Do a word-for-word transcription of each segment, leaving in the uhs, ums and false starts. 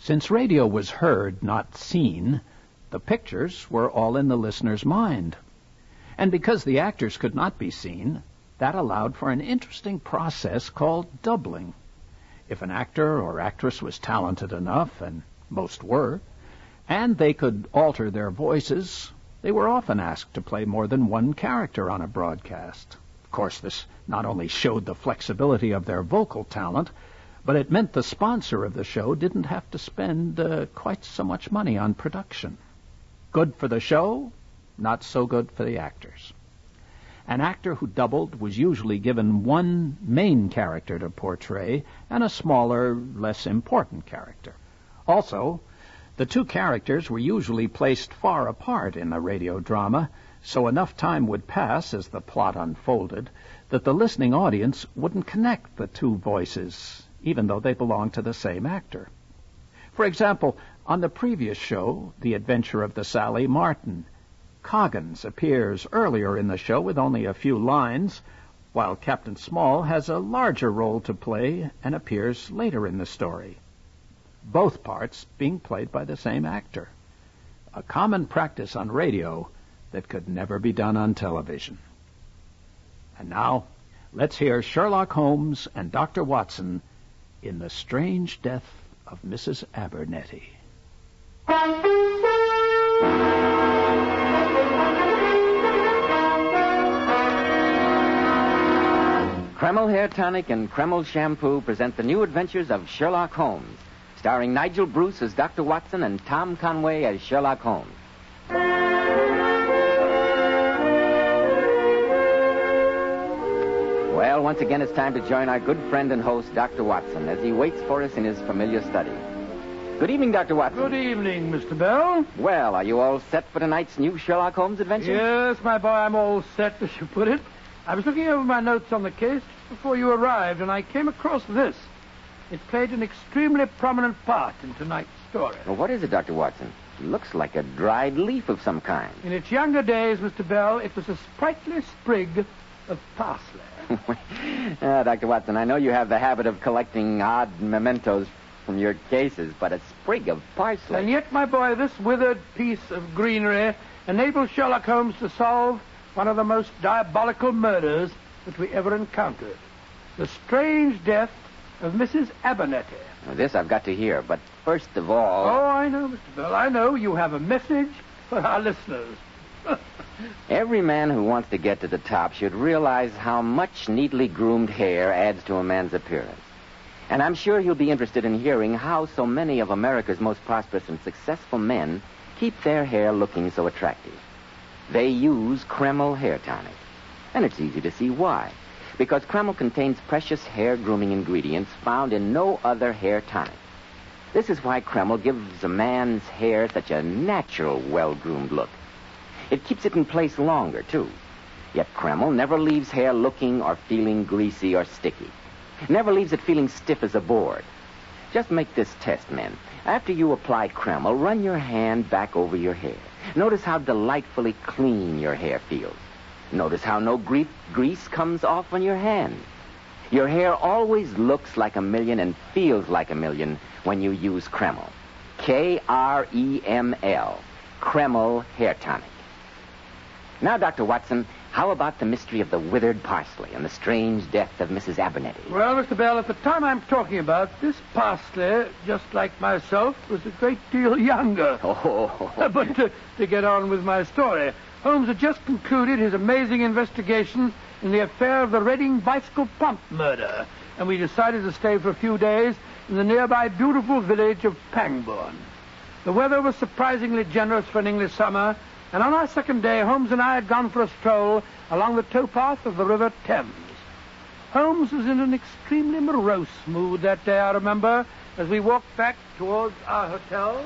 Since radio was heard, not seen, the pictures were all in the listener's mind. And because the actors could not be seen, that allowed for an interesting process called doubling. If an actor or actress was talented enough, and most were, and they could alter their voices, they were often asked to play more than one character on a broadcast. Of course, this not only showed the flexibility of their vocal talent, but it meant the sponsor of the show didn't have to spend uh, quite so much money on production. Good for the show, not so good for the actors. An actor who doubled was usually given one main character to portray and a smaller, less important character. Also, the two characters were usually placed far apart in the radio drama, so enough time would pass as the plot unfolded that the listening audience wouldn't connect the two voices, even though they belonged to the same actor. For example, on the previous show, The Adventure of the Sally Martin, Coggins appears earlier in the show with only a few lines, while Captain Small has a larger role to play and appears later in the story, both parts being played by the same actor. A common practice on radio that could never be done on television. And now, let's hear Sherlock Holmes and Doctor Watson in The Strange Death of Missus Abernethy. Kreml Hair Tonic and Kreml Shampoo present the new adventures of Sherlock Holmes, starring Nigel Bruce as Doctor Watson and Tom Conway as Sherlock Holmes. Well, once again, it's time to join our good friend and host, Doctor Watson, as he waits for us in his familiar study. Good evening, Doctor Watson. Good evening, Mister Bell. Well, are you all set for tonight's new Sherlock Holmes adventure? Yes, my boy, I'm all set, as you put it. I was looking over my notes on the case before you arrived, and I came across this. It played an extremely prominent part in tonight's story. Well, what is it, Doctor Watson? It looks like a dried leaf of some kind. In its younger days, Mister Bell, it was a sprightly sprig of parsley. ah, Doctor Watson, I know you have the habit of collecting odd mementos from your cases, but a sprig of parsley. And yet, my boy, this withered piece of greenery enabled Sherlock Holmes to solve one of the most diabolical murders that we ever encountered. The strange death of Missus Abernethy. Well, this I've got to hear, but first of all... Oh, I know, Mister Bell, I know. You have a message for our listeners. Every man who wants to get to the top should realize how much neatly groomed hair adds to a man's appearance. And I'm sure you'll be interested in hearing how so many of America's most prosperous and successful men keep their hair looking so attractive. They use Kreml Hair Tonic. And it's easy to see why. Because Kreml contains precious hair grooming ingredients found in no other hair tonic. This is why Kreml gives a man's hair such a natural, well-groomed look. It keeps it in place longer, too. Yet Kreml never leaves hair looking or feeling greasy or sticky. Never leaves it feeling stiff as a board. Just make this test, men. After you apply Kreml, run your hand back over your hair. Notice how delightfully clean your hair feels. Notice how no gre- grease comes off on your hand. Your hair always looks like a million and feels like a million when you use Kreml. K R E M L. Kreml Hair Tonic. Now, Doctor Watson, how about the mystery of the withered parsley and the strange death of Missus Abernethy? Well, Mister Bell, at the time I'm talking about, this parsley, just like myself, was a great deal younger. Oh. But to, to get on with my story, Holmes had just concluded his amazing investigation in the affair of the Reading bicycle pump murder, and we decided to stay for a few days in the nearby beautiful village of Pangbourne. The weather was surprisingly generous for an English summer, and on our second day, Holmes and I had gone for a stroll along the towpath of the River Thames. Holmes was in an extremely morose mood that day, I remember, as we walked back towards our hotel.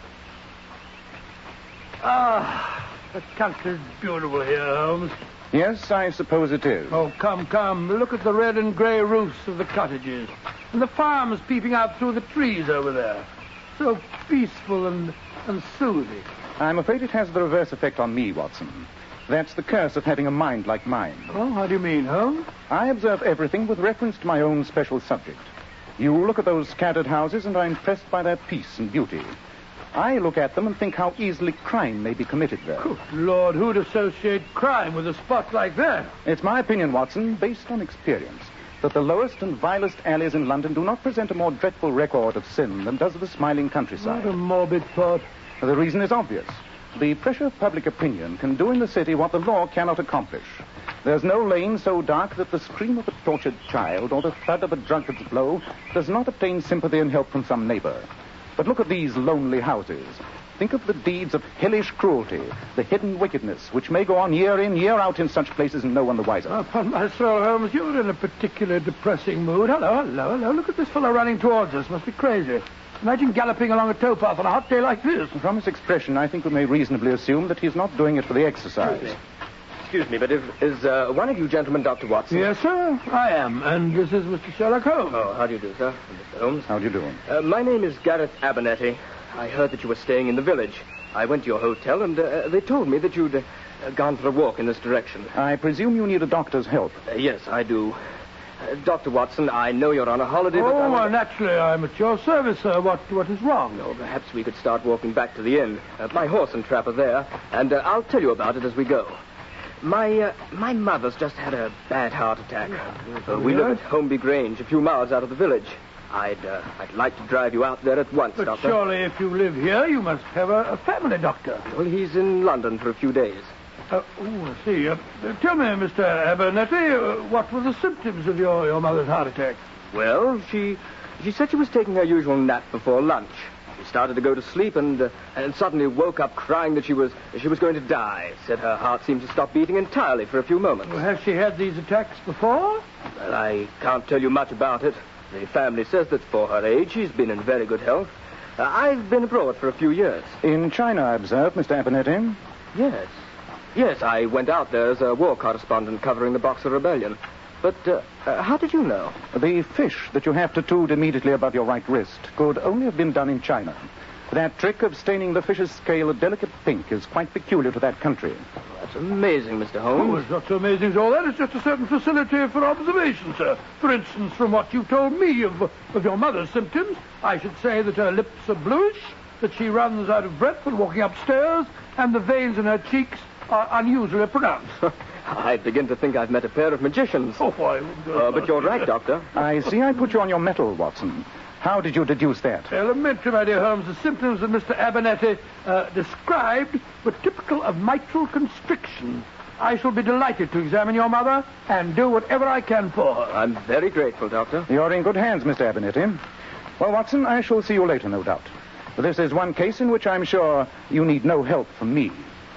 Ah, the country's beautiful here, Holmes. Yes, I suppose it is. Oh, come, come. Look at the red and grey roofs of the cottages, and the farms peeping out through the trees over there. So peaceful and, and soothing. I'm afraid it has the reverse effect on me, Watson. That's the curse of having a mind like mine. Oh, how do you mean, Holmes? I observe everything with reference to my own special subject. You look at those scattered houses and are impressed by their peace and beauty. I look at them and think how easily crime may be committed there. Good Lord, who'd associate crime with a spot like that? It's my opinion, Watson, based on experience, that the lowest and vilest alleys in London do not present a more dreadful record of sin than does the smiling countryside. What a morbid thought. The reason is obvious. The pressure of public opinion can do in the city what the law cannot accomplish. There's no lane so dark that the scream of a tortured child or the thud of a drunkard's blow does not obtain sympathy and help from some neighbor. But look at these lonely houses. Think of the deeds of hellish cruelty, the hidden wickedness, which may go on year in, year out in such places and no one the wiser. Upon my soul, Holmes, you're in a particularly depressing mood. Hello, hello, hello. Look at this fellow running towards us. Must be crazy. Imagine galloping along a towpath on a hot day like this. From his expression, I think we may reasonably assume that he's not doing it for the exercise. Excuse me, but if, is uh, one of you gentlemen Doctor Watson? Yes, sir, I am. And this is Mister Sherlock Holmes. Oh, how do you do, sir? Mister Holmes. How do you do? Uh, my name is Gareth Abernethy. I heard that you were staying in the village. I went to your hotel, and uh, they told me that you'd uh, gone for a walk in this direction. I presume you need a doctor's help. Uh, yes, I do. Uh, Doctor Watson, I know you're on a holiday, but... Oh, I'm... well, naturally, I'm at your service, sir. What, what is wrong? Oh, perhaps we could start walking back to the inn. Uh, my horse and trap are there, and uh, I'll tell you about it as we go. My uh, my mother's just had a bad heart attack. Uh, we live at Holmby Grange, a few miles out of the village. I'd uh, I'd like to drive you out there at once, But Doctor. surely if you live here, you must have a, a family doctor. Well, he's in London for a few days. Uh, oh, I see. Uh, uh, tell me, Mister Abernethy, uh, what were the symptoms of your, your mother's heart attack? Well, she she said she was taking her usual nap before lunch. She started to go to sleep and uh, and suddenly woke up crying that she was she was going to die. Said her heart seemed to stop beating entirely for a few moments. Well, has she had these attacks before? Well, I can't tell you much about it. The family says that for her age, she's been in very good health. Uh, I've been abroad for a few years. In China, I observe, Mister Abernethy. Yes. Yes, I went out there as a war correspondent covering the Boxer Rebellion. But uh, uh, how did you know? The fish that you have tattooed immediately above your right wrist could only have been done in China. That trick of staining the fish's scale a delicate pink is quite peculiar to that country. That's amazing, Mister Oh, Holmes. it's not so amazing as all that. It's just a certain facility for observation, sir. For instance, from what you told me of, of your mother's symptoms, I should say that her lips are bluish, that she runs out of breath when walking upstairs, and the veins in her cheeks are unusually pronounced. I begin to think I've met a pair of magicians. Oh, I wouldn't, Uh, but you're right, Doctor. I see I put you on your mettle, Watson. How did you deduce that? Elementary, my dear Holmes. The symptoms that Mister Abernethy uh, described were typical of mitral constriction. I shall be delighted to examine your mother and do whatever I can for her. I'm very grateful, Doctor. You're in good hands, Mister Abernethy. Well, Watson, I shall see you later, no doubt. This is one case in which I'm sure you need no help from me.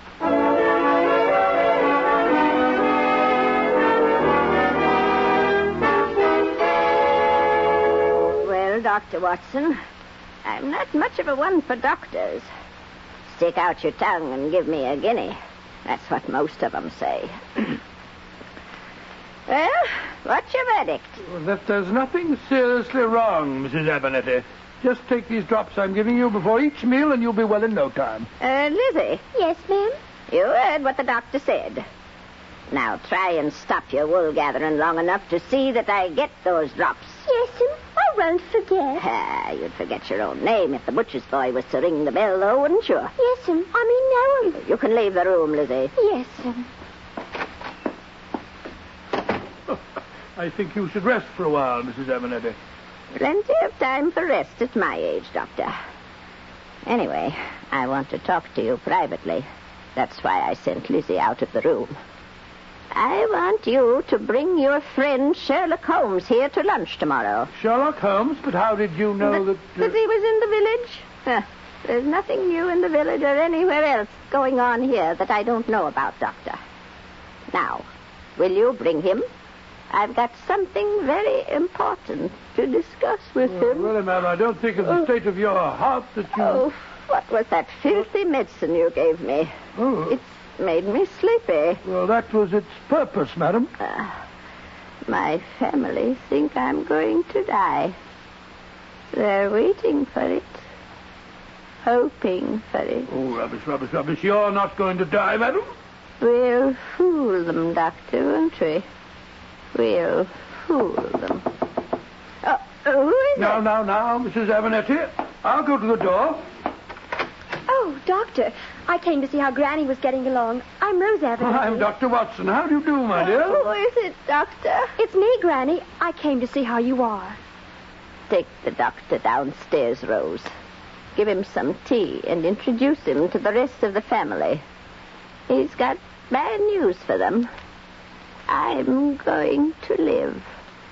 Doctor Watson, I'm not much of a one for doctors. Stick out your tongue and give me a guinea. That's what most of them say. Well, what's your verdict? Well, that there's nothing seriously wrong, Missus Abernethy. Just take these drops I'm giving you before each meal and you'll be well in no time. Uh, Lizzie. Yes, ma'am? You heard what the doctor said. Now try and stop your wool gathering long enough to see that I get those drops. Yes, ma'am. I won't forget. Ah, you'd forget your own name if the butcher's boy was to ring the bell, though, wouldn't you? Yes, ma'am. I mean, no. You can leave the room, Lizzie. Yes, ma'am. I think you should rest for a while, Missus Abernethy. Plenty of time for rest at my age, Doctor. Anyway, I want to talk to you privately. That's why I sent Lizzie out of the room. I want you to bring your friend Sherlock Holmes here to lunch tomorrow. Sherlock Holmes? But how did you know that... That, uh... that he was in the village? Huh. There's nothing new in the village or anywhere else going on here that I don't know about, Doctor. Now, will you bring him? I've got something very important to discuss with Well, him. really, ma'am, I don't think of the Oh. state of your heart that you... Oh, what was that filthy medicine you gave me? Oh. It's made me sleepy. Well, that was its purpose, madam. Uh, my family think I'm going to die. They're waiting for it. Hoping for it. Oh, rubbish, rubbish, rubbish. You're not going to die, madam. We'll fool them, Doctor, won't we? We'll fool them. Oh, who is Now, it? now, now, Missus Abernethy. I'll go to the door. Oh, Doctor, I came to see how Granny was getting along. I'm Rose Abernethy. I'm Doctor Watson. How do you do, my dear? Who is it, Doctor? It's me, Granny. I came to see how you are. Take the doctor downstairs, Rose. Give him some tea and introduce him to the rest of the family. He's got bad news for them. I'm going to live.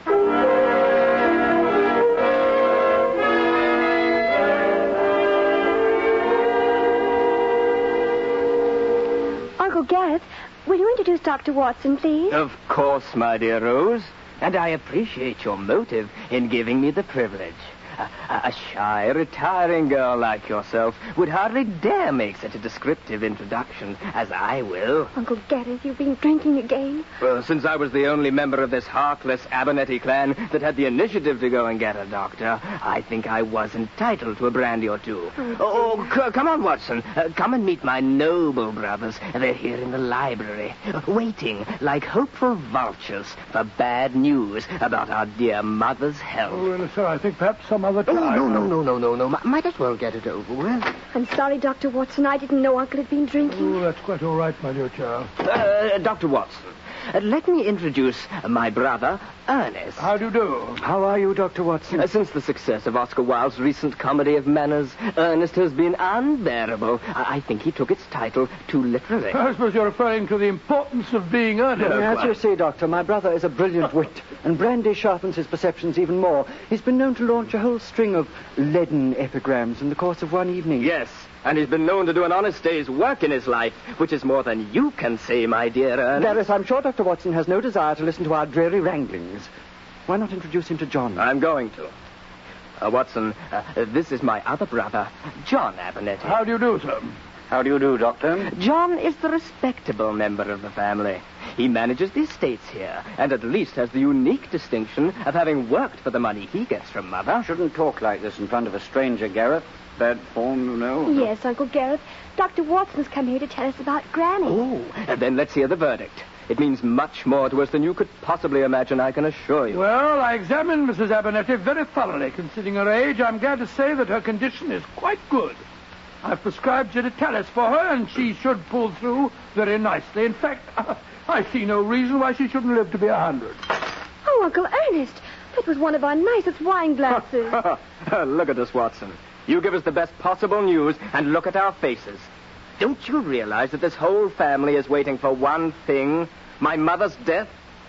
Uncle Gareth, will you introduce Doctor Watson, please? Of course, my dear Rose. And I appreciate your motive in giving me the privilege. A, a shy, retiring girl like yourself would hardly dare make such a descriptive introduction as I will. Uncle Gareth, you've been drinking again. Well, since I was the only member of this heartless Abernethy clan that had the initiative to go and get a doctor, I think I was entitled to a brandy or two. Oh, oh c- come on, Watson. Uh, come and meet my noble brothers. They're here in the library, waiting like hopeful vultures for bad news about our dear mother's health. Oh, well, sir, I think perhaps some other Oh, time. no, no, no, no, no, no. M- Might as well get it over with. I'm sorry, Doctor Watson. I didn't know Uncle had been drinking. Oh, that's quite all right, my dear child. Uh, Doctor Watson, uh, let me introduce my brother, Ernest. How do you do? How are you, Doctor Watson? Uh, since the success of Oscar Wilde's recent comedy of manners, Ernest has been unbearable. I, I think he took its title too literally. I suppose you're referring to the importance of being earnest. As you see, Doctor, my brother is a brilliant wit, and brandy sharpens his perceptions even more. He's been known to launch a whole string of leaden epigrams in the course of one evening. Yes, and he's been known to do an honest day's work in his life, which is more than you can say, my dear Ernest. Gareth, I'm sure Doctor Watson has no desire to listen to our dreary wranglings. Why not introduce him to John? I'm going to. Uh, Watson, uh, this is my other brother, John Abernethy. How do you do, sir? How do you do, Doctor? John is the respectable member of the family. He manages the estates here, and at least has the unique distinction of having worked for the money he gets from Mother. Shouldn't talk like this in front of a stranger, Gareth. Bad form, you know. Yes, Uncle Gareth. Doctor Watson's come here to tell us about Granny. Oh, and then let's hear the verdict. It means much more to us than you could possibly imagine, I can assure you. Well, I examined Missus Abernethy very thoroughly. Considering her age, I'm glad to say that her condition is quite good. I've prescribed Genitalis for her, and she should pull through very nicely. In fact, I see no reason why she shouldn't live to be a hundred. Oh, Uncle Ernest, that was one of our nicest wine glasses. Look at us, Watson. You give us the best possible news, and look at our faces. Don't you realize that this whole family is waiting for one thing? My mother's death?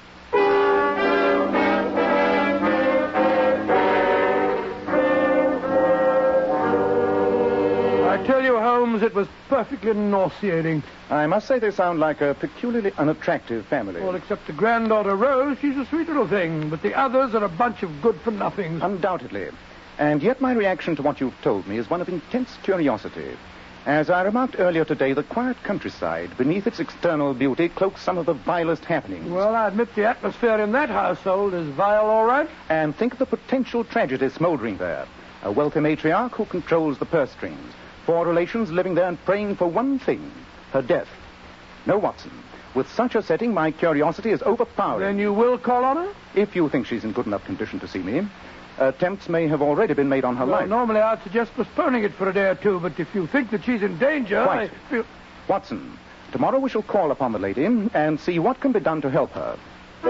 I tell you, Holmes, it was perfectly nauseating. I must say they sound like a peculiarly unattractive family. Well, except the granddaughter Rose, she's a sweet little thing, but the others are a bunch of good-for-nothings. Undoubtedly. And yet my reaction to what you've told me is one of intense curiosity. As I remarked earlier today, the quiet countryside, beneath its external beauty, cloaks some of the vilest happenings. Well, I admit the atmosphere in that household is vile, all right. And think of the potential tragedy smoldering there. A wealthy matriarch who controls the purse strings. Four relations living there and praying for one thing, her death. No, Watson. With such a setting, my curiosity is overpowering. Then you will call on her? If you think she's in good enough condition to see me. Attempts may have already been made on her Well, life. normally I'd suggest postponing it for a day or two, but if you think that she's in danger, Quite. I feel... Watson, tomorrow we shall call upon the lady and see what can be done to help her.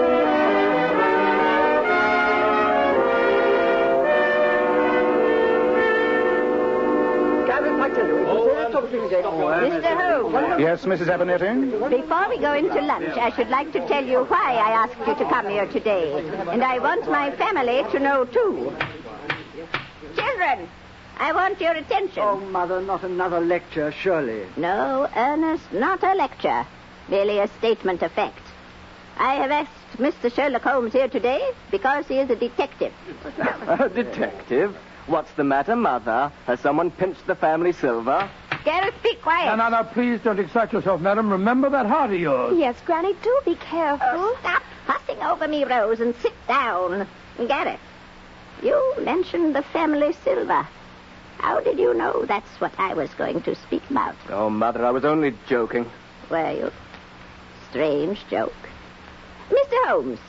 Mister Holmes, Yes, Missus Abernethy? before we go into lunch, I should like to tell you why I asked you to come here today. And I want my family to know, too. Children, I want your attention. Oh, Mother, not another lecture, surely. No, Ernest, not a lecture. Merely a statement of fact. I have asked Mister Sherlock Holmes here today because he is a detective. A detective? What's the matter, Mother? Has someone pinched the family silver? Gareth, be quiet. Now, now, now, please don't excite yourself, madam. Remember that heart of yours. Yes, Granny, do be careful. Oh, stop fussing over me, Rose, and sit down. Gareth, you mentioned the family silver. How did you know that's what I was going to speak about? Oh, Mother, I was only joking. Were you? Strange joke. Mister Holmes,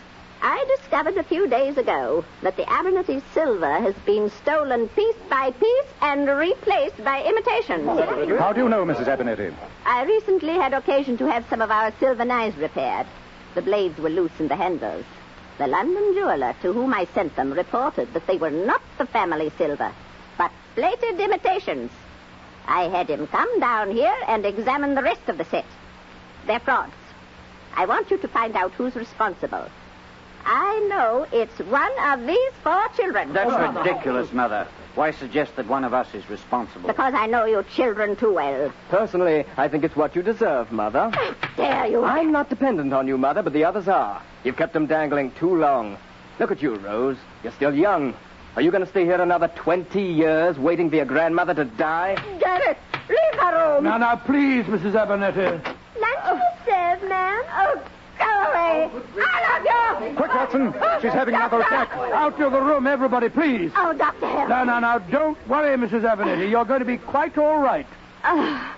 I discovered a few days ago that the Abernethy silver has been stolen piece by piece and replaced by imitations. How do you know, Missus Abernethy? I recently had occasion to have some of our silver knives repaired. The blades were loose in the handles. The London jeweler to whom I sent them reported that they were not the family silver, but plated imitations. I had him come down here and examine the rest of the set. They're frauds. I want you to find out who's responsible. I know it's one of these four children. That's ridiculous, Mother. Why suggest that one of us is responsible? Because I know you children too well. Personally, I think it's what you deserve, Mother. How dare you? I'm not dependent on you, Mother, but the others are. You've kept them dangling too long. Look at you, Rose. You're still young. Are you going to stay here another twenty years waiting for your grandmother to die? Garrett, leave her room. Now, now, please, Missus Abernethy. Lunch is served, ma'am. Oh, go away. I love you. Quick, Watson. She's having another attack. Out of the room, everybody, please. Oh, Doctor Hill. Now, now, now, don't worry, Missus Abernethy. You're going to be quite all right. Oh.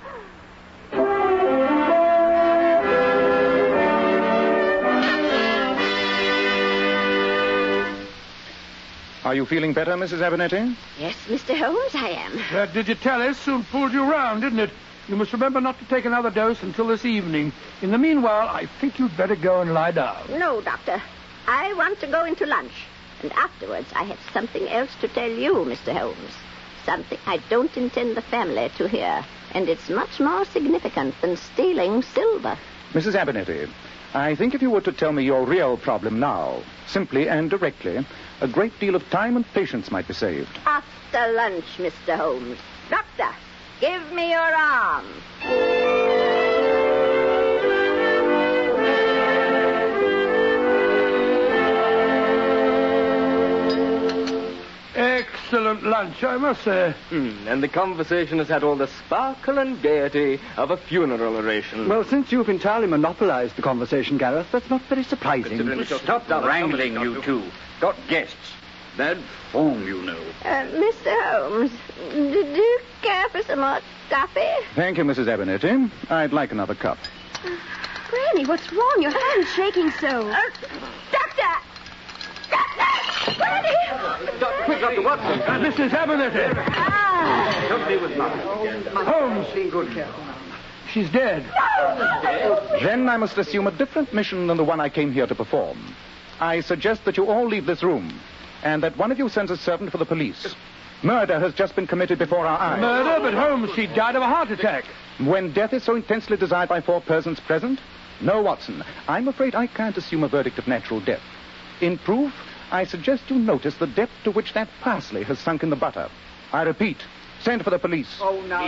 Are you feeling better, Missus Abernethy? Yes, Mister Holmes, I am. That digitalis soon pulled you round, didn't it? You must remember not to take another dose until this evening. In the meanwhile, I think you'd better go and lie down. No, Doctor. I want to go into lunch. And afterwards, I have something else to tell you, Mister Holmes. Something I don't intend the family to hear. And it's much more significant than stealing silver. Missus Abernethy, I think if you were to tell me your real problem now, simply and directly, a great deal of time and patience might be saved. After lunch, Mister Holmes. Doctor, give me your arm. Excellent lunch, I must say. Mm, and the conversation has had all the sparkle and gaiety of a funeral oration. Well, since you've entirely monopolized the conversation, Gareth, that's not very surprising. Stop wrangling, you two. Got guests. Bad form, you know. Uh, Mister Holmes, d- do you care for some more coffee? Thank you, Missus Abernethy. I'd like another cup. Granny, what's wrong? Your hand's shaking so. Uh, doctor! Doctor! Granny! Doctor, quick, Doctor Watson. Missus Abernethy. Ah. Company with Mother. Holmes. She's dead. Then I must assume a different mission than the one I came here to perform. I suggest that you all leave this room, and that one of you sends a servant for the police. Murder has just been committed before our eyes. Murder? But Holmes, she died of a heart attack. When death is so intensely desired by four persons present? No, Watson. I'm afraid I can't assume a verdict of natural death. In proof, I suggest you notice the depth to which that parsley has sunk in the butter. I repeat, send for the police. Oh, now...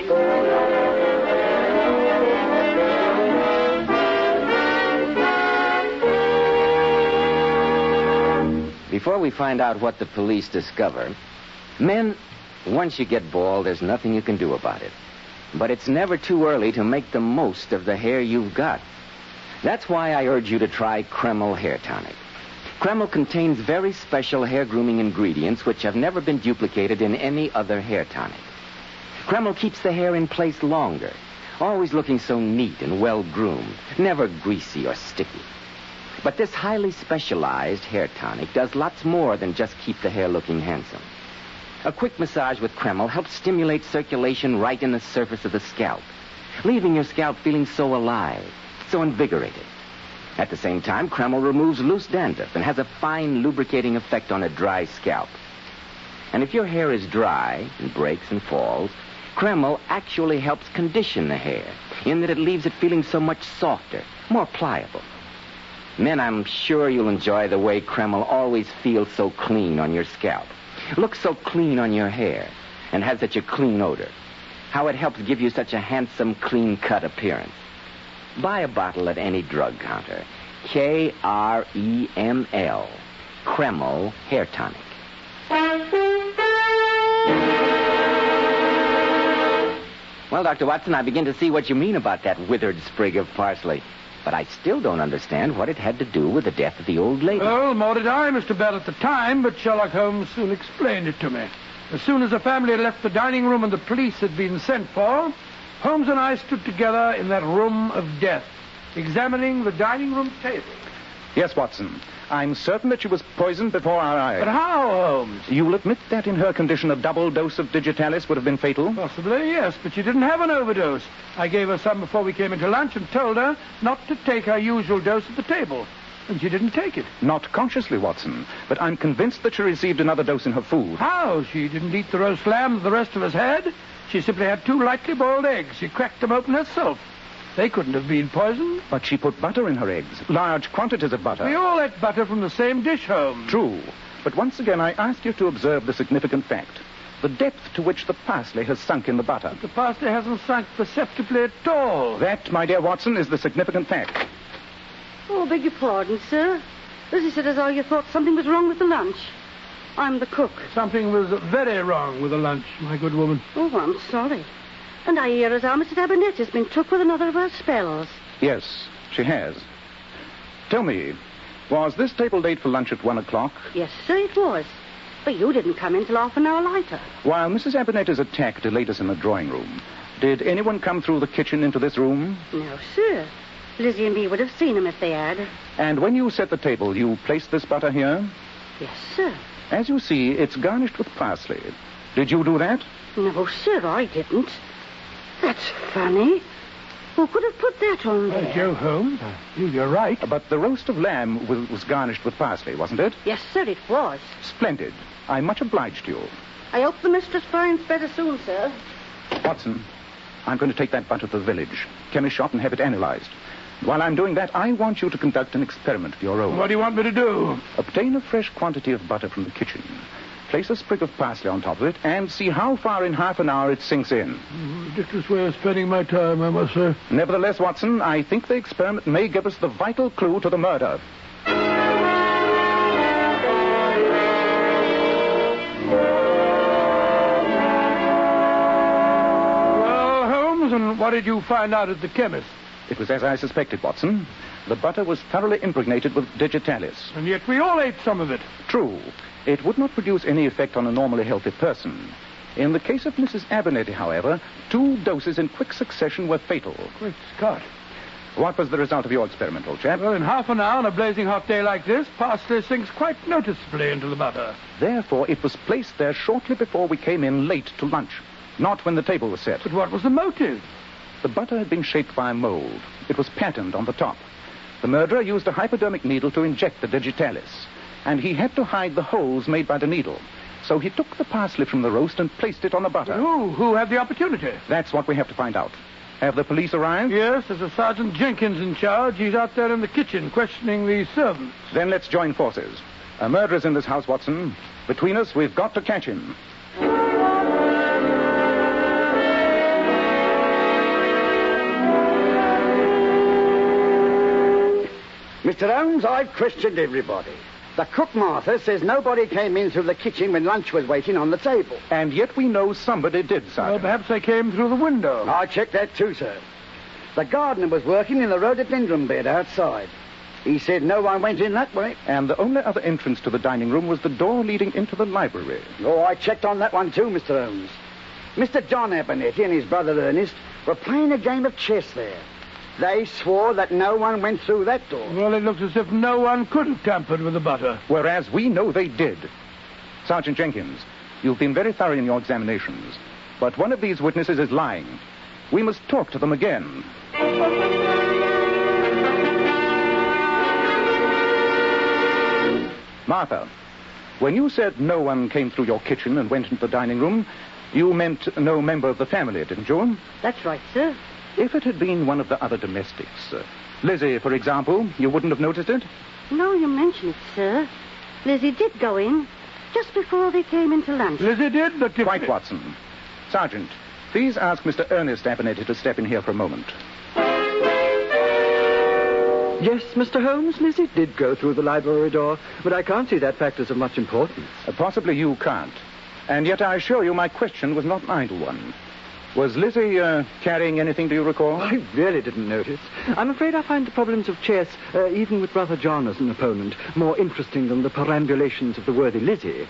Before we find out what the police discover, men, once you get bald, there's nothing you can do about it. But it's never too early to make the most of the hair you've got. That's why I urge you to try Kreml Hair Tonic. Kreml contains very special hair grooming ingredients which have never been duplicated in any other hair tonic. Kreml keeps the hair in place longer, always looking so neat and well-groomed, never greasy or sticky. But this highly specialized hair tonic does lots more than just keep the hair looking handsome. A quick massage with Kreml helps stimulate circulation right in the surface of the scalp, leaving your scalp feeling so alive, so invigorated. At the same time, Kreml removes loose dandruff and has a fine lubricating effect on a dry scalp. And if your hair is dry and breaks and falls, Kreml actually helps condition the hair in that it leaves it feeling so much softer, more pliable. Men, I'm sure you'll enjoy the way Kreml always feels so clean on your scalp, looks so clean on your hair, and has such a clean odor. How it helps give you such a handsome, clean-cut appearance. Buy a bottle at any drug counter. K R E M L. Kreml Hair Tonic. Well, Doctor Watson, I begin to see what you mean about that withered sprig of parsley. But I still don't understand what it had to do with the death of the old lady. Well, more did I, Mister Bell, at the time, but Sherlock Holmes soon explained it to me. As soon as the family had left the dining room and the police had been sent for, Holmes and I stood together in that room of death, examining the dining room table. Yes, Watson. I'm certain that she was poisoned before our eyes. But how, Holmes? You'll admit that in her condition a double dose of digitalis would have been fatal? Possibly, yes, but she didn't have an overdose. I gave her some before we came into lunch and told her not to take her usual dose at the table. And she didn't take it. Not consciously, Watson, but I'm convinced that she received another dose in her food. How? She didn't eat the roast lamb the rest of us had. She simply had two lightly boiled eggs. She cracked them open herself. They couldn't have been poisoned. But she put butter in her eggs, large quantities of butter. We all ate butter from the same dish, Holmes. True. But once again, I ask you to observe the significant fact. The depth to which the parsley has sunk in the butter. But the parsley hasn't sunk perceptibly at all. That, my dear Watson, is the significant fact. Oh, beg your pardon, sir. Lizzie said as how you thought something was wrong with the lunch. I'm the cook. Something was very wrong with the lunch, my good woman. Oh, I'm sorry. And I hear as how Missus Abernethy has been took with another of her spells. Yes, she has. Tell me, was this table laid for lunch at one o'clock? Yes, sir, it was. But you didn't come in till half an hour later. While Missus Abernethy's attack delayed us in the drawing room, did anyone come through the kitchen into this room? No, sir. Lizzie and me would have seen him if they had. And when you set the table, you placed this butter here? Yes, sir. As you see, it's garnished with parsley. Did you do that? No, sir, I didn't. That's funny. Who could have put that on there? By Joe, Holmes, you, you're right. But the roast of lamb was, was garnished with parsley, wasn't it? Yes, sir, it was. Splendid. I'm much obliged to you. I hope the mistress finds better soon, sir. Watson, I'm going to take that butter to the village, chemist shop, and have it analyzed. While I'm doing that, I want you to conduct an experiment of your own. What do you want me to do? Obtain a fresh quantity of butter from the kitchen. Place a sprig of parsley on top of it and see how far in half an hour it sinks in. Ridiculous way of spending my time, I must say. Nevertheless, Watson, I think the experiment may give us the vital clue to the murder. Well, Holmes, and what did you find out at the chemist? It was as I suspected, Watson. The butter was thoroughly impregnated with digitalis. And yet we all ate some of it. True. It would not produce any effect on a normally healthy person. In the case of Missus Abernethy, however, two doses in quick succession were fatal. Great Scott. What was the result of your experiment, old chap? Well, in half an hour on a blazing hot day like this, parsley sinks quite noticeably into the butter. Therefore, it was placed there shortly before we came in late to lunch, not when the table was set. But what was the motive? The butter had been shaped by a mold. It was patterned on the top. The murderer used a hypodermic needle to inject the digitalis, and he had to hide the holes made by the needle. So he took the parsley from the roast and placed it on the butter. Who? Who had the opportunity? That's what we have to find out. Have the police arrived? Yes, there's a Sergeant Jenkins in charge. He's out there in the kitchen questioning the servants. Then let's join forces. A murderer's in this house, Watson. Between us, we've got to catch him. Mister Holmes, I've questioned everybody. The cook, Martha, says nobody came in through the kitchen when lunch was waiting on the table. And yet we know somebody did, Well, Sergeant. perhaps they came through the window. I checked that too, sir. The gardener was working in the rhododendron bed outside. He said no one went in that way. And the only other entrance to the dining room was the door leading into the library. Oh, I checked on that one too, Mister Holmes. Mister John Abernethy and his brother Ernest were playing a game of chess there. They swore that no one went through that door. Well, it looks as if no one could have tampered with the butter. Whereas we know they did. Sergeant Jenkins, you've been very thorough in your examinations. But one of these witnesses is lying. We must talk to them again. Martha, when you said no one came through your kitchen and went into the dining room, you meant no member of the family, didn't you? That's right, sir. If it had been one of the other domestics, uh, Lizzie, for example, you wouldn't have noticed it? Now you mention it, sir. Lizzie did go in just before they came into lunch. Lizzie did, but... If... Quite, Watson. Sergeant, please ask Mister Ernest Abernethy to step in here for a moment. Yes, Mister Holmes, Lizzie did go through the library door, but I can't see that fact as of much importance. Uh, possibly you can't. And yet I assure you my question was not an idle one. Was Lizzie uh, carrying anything, do you recall? I really didn't notice. I'm afraid I find the problems of chess, uh, even with Brother John as an opponent, more interesting than the perambulations of the worthy Lizzie.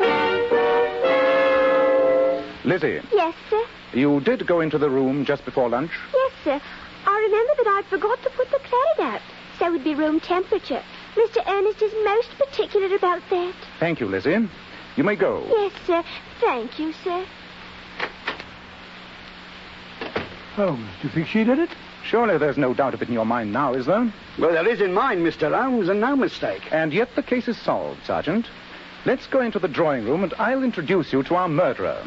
Lizzie. Yes, sir? You did go into the room just before lunch? Yes, sir. I remember that I forgot to put the claret out, so it would be room temperature. Mister Ernest is most particular about that. Thank you, Lizzie. You may go. Yes, sir. Thank you, sir. Holmes, do you think she did it? Surely there's no doubt of it in your mind now, is there? Well, there is in mine, Mister Holmes, and no mistake. And yet the case is solved, Sergeant. Let's go into the drawing room and I'll introduce you to our murderer.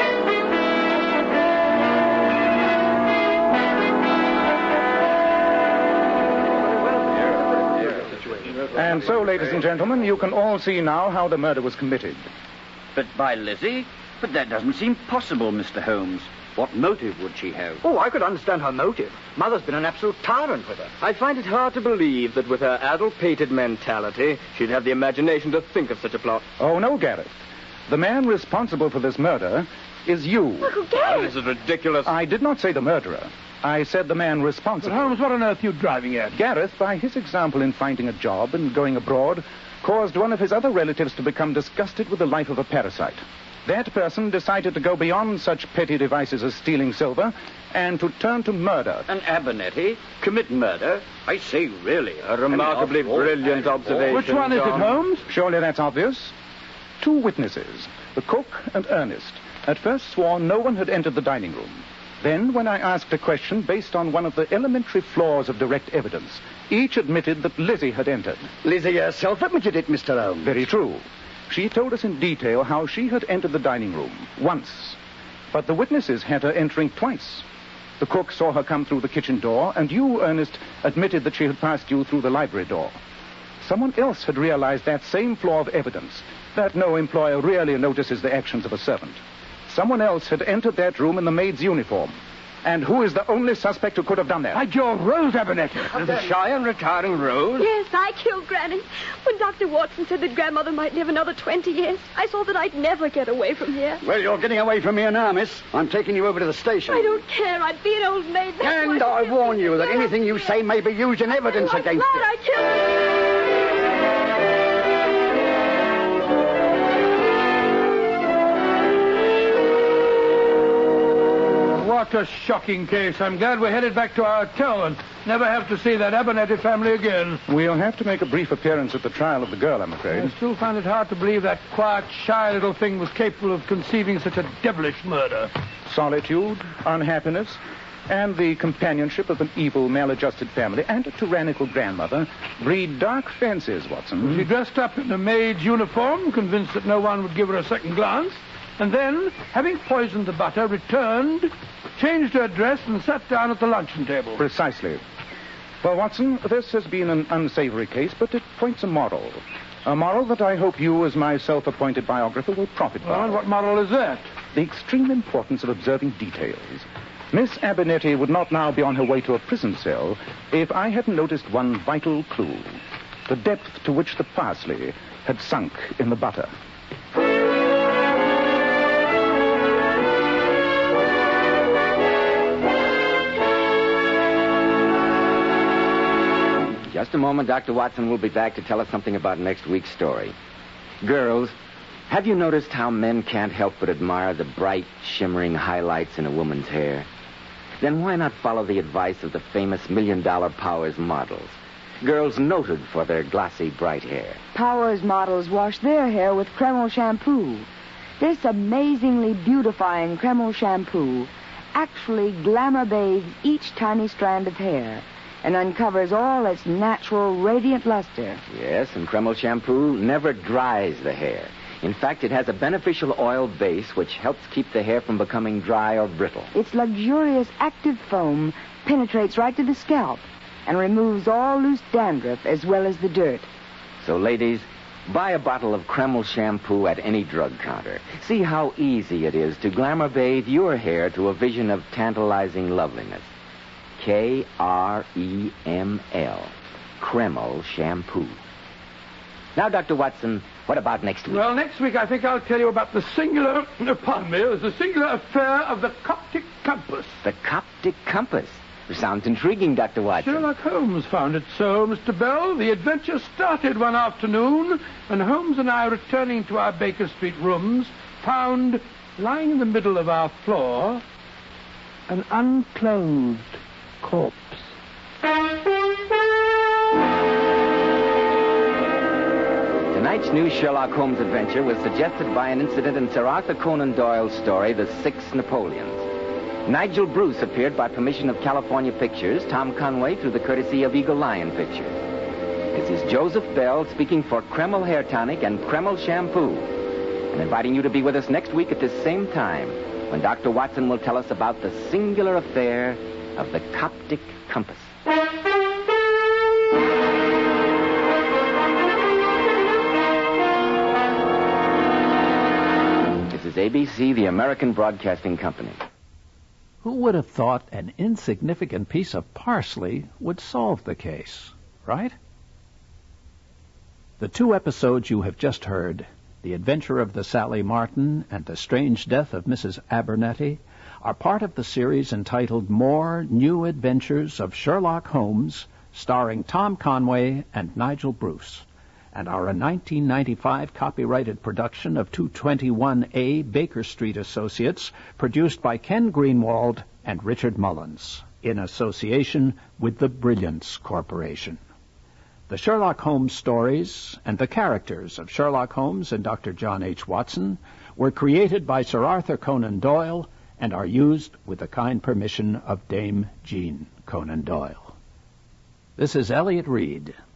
And so, ladies and gentlemen, you can all see now how the murder was committed. But by Lizzie? But that doesn't seem possible, Mister Holmes. What motive would she have? Oh, I could understand her motive. Mother's been an absolute tyrant with her. I find it hard to believe that with her addle-pated mentality, she'd have the imagination to think of such a plot. Oh, no, Gareth. The man responsible for this murder is you. Uncle Gareth! Oh, this is ridiculous. I did not say the murderer. I said the man responsible. But Holmes, what on earth are you driving at? Gareth, by his example in finding a job and going abroad, caused one of his other relatives to become disgusted with the life of a parasite. That person decided to go beyond such petty devices as stealing silver and to turn to murder. And Abernethy commit murder? I say, really. A remarkably brilliant observation, Which one is it, John? Holmes? Surely that's obvious. Two witnesses, the cook and Ernest, at first swore no one had entered the dining room. Then, when I asked a question based on one of the elementary flaws of direct evidence, each admitted that Lizzie had entered. Lizzie herself admitted it, Mister Holmes. Very true. She told us in detail how she had entered the dining room once. But the witnesses had her entering twice. The cook saw her come through the kitchen door, and you, Ernest, admitted that she had passed you through the library door. Someone else had realized that same flaw of evidence, that no employer really notices the actions of a servant. Someone else had entered that room in the maid's uniform. And who is the only suspect who could have done that? By George, Rose Abernethy. The shy and retiring Rose? Yes, I killed Granny. When Doctor Watson said that Grandmother might live another twenty years, I saw that I'd never get away from here. Well, you're getting away from here now, miss. I'm taking you over to the station. I don't care. I'd be an old maid. That's And why I killed warn you her. that anything you say may be used in evidence I'm against glad you. I killed her. What a shocking case. I'm glad we're headed back to our hotel and never have to see that Abernethy family again. We'll have to make a brief appearance at the trial of the girl, I'm afraid. I still find it hard to believe that quiet, shy little thing was capable of conceiving such a devilish murder. Solitude, unhappiness, and the companionship of an evil, maladjusted family and a tyrannical grandmother breed dark fancies, Watson. She dressed up in a maid's uniform, convinced that no one would give her a second glance, and then, having poisoned the butter, returned, changed her dress, and sat down at the luncheon table. Precisely. Well, Watson, this has been an unsavory case, but it points a moral. A moral that I hope you, as my self-appointed biographer, will profit Well, by. and what moral is that? The extreme importance of observing details. Miss Abernethy would not now be on her way to a prison cell if I hadn't noticed one vital clue. The depth to which the parsley had sunk in the butter. Just a moment, Doctor Watson will be back to tell us something about next week's story. Girls, have you noticed how men can't help but admire the bright, shimmering highlights in a woman's hair? Then why not follow the advice of the famous Million Dollar Powers models? Girls noted for their glossy, bright hair. Powers models wash their hair with Kreml shampoo. This amazingly beautifying Kreml shampoo actually glamour bathes each tiny strand of hair and uncovers all its natural, radiant luster. Yes, and Kreml shampoo never dries the hair. In fact, it has a beneficial oil base which helps keep the hair from becoming dry or brittle. Its luxurious active foam penetrates right to the scalp and removes all loose dandruff as well as the dirt. So, ladies, buy a bottle of Kreml shampoo at any drug counter. See how easy it is to glamour bathe your hair to a vision of tantalizing loveliness. K R E M L. Kreml shampoo. Now, Doctor Watson, what about next week? Well, next week I think I'll tell you about the singular, pardon me, the singular affair of the Coptic compass. The Coptic compass. Sounds intriguing, Doctor Watson. Sherlock Holmes found it so, Mister Bell. The adventure started one afternoon when Holmes and I, returning to our Baker Street rooms, found, lying in the middle of our floor, an unclothed corpse. Tonight's new Sherlock Holmes adventure was suggested by an incident in Sir Arthur Conan Doyle's story, The Six Napoleons. Nigel Bruce appeared by permission of California Pictures, Tom Conway through the courtesy of Eagle Lion Pictures. This is Joseph Bell speaking for Kreml Hair Tonic and Kreml Shampoo, and inviting you to be with us next week at this same time, when Doctor Watson will tell us about the singular affair of the Coptic compass. This is A B C, the American Broadcasting Company. Who would have thought an insignificant piece of parsley would solve the case, right? The two episodes you have just heard, The Adventure of the Sally Martin and The Strange Death of Missus Abernethy, are part of the series entitled More New Adventures of Sherlock Holmes, starring Tom Conway and Nigel Bruce, and are a nineteen ninety-five copyrighted production of two twenty-one A Baker Street Associates, produced by Ken Greenwald and Richard Mullins, in association with the Brilliance Corporation. The Sherlock Holmes stories and the characters of Sherlock Holmes and Doctor John H. Watson were created by Sir Arthur Conan Doyle and are used with the kind permission of Dame Jean Conan Doyle. This is Elliot Reed,